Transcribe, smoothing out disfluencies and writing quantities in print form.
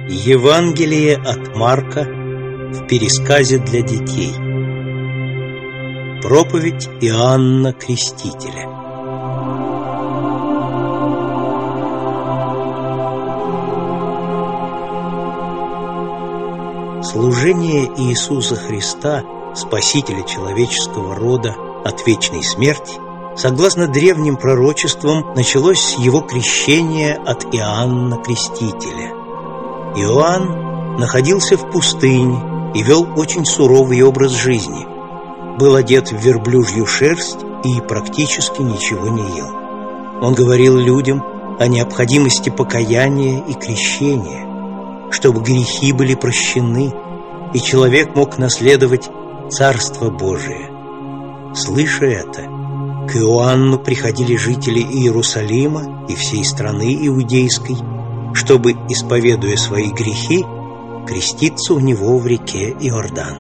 Евангелие от Марка в пересказе для детей. Проповедь Иоанна Крестителя. Служение Иисуса Христа, Спасителя человеческого рода, от вечной смерти, согласно древним пророчествам, началось с его крещения от Иоанна Крестителя. Иоанн находился в пустыне и вел очень суровый образ жизни. Был одет в верблюжью шерсть и практически ничего не ел. Он говорил людям о необходимости покаяния и крещения, чтобы грехи были прощены, и человек мог наследовать Царство Божие. Слыша это, к Иоанну приходили жители Иерусалима и всей страны иудейской, чтобы, исповедуя свои грехи, креститься у него в реке Иордан.